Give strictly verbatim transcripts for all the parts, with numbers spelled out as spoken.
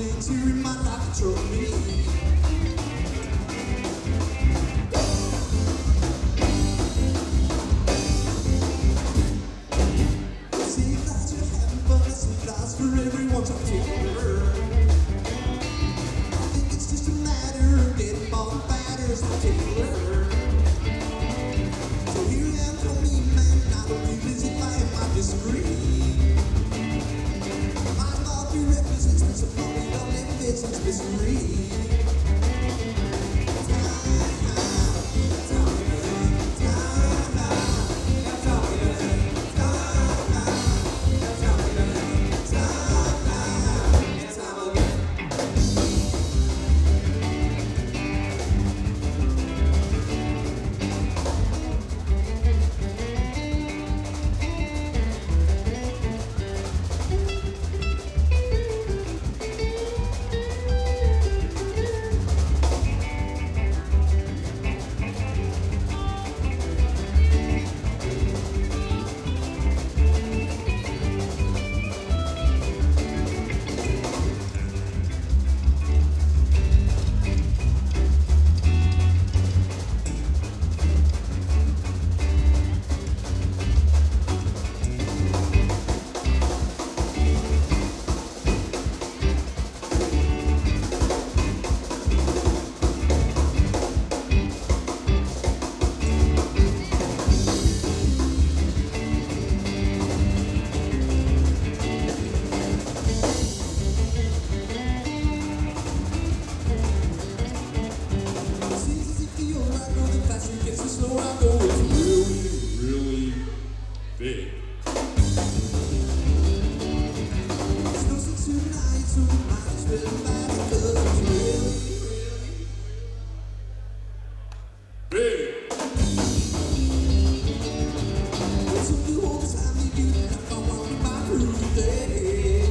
things here in my life that trouble me. Seems that you're having fun, it seems that's for everyone to take. I think it's just a matter of getting more fatter, so Taylor. So here I am for me, man, I don't feel as if I am, I disagree. My love you represents me, so probably don't let it fit since misery.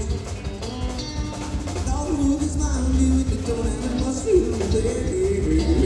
Don't have much to do.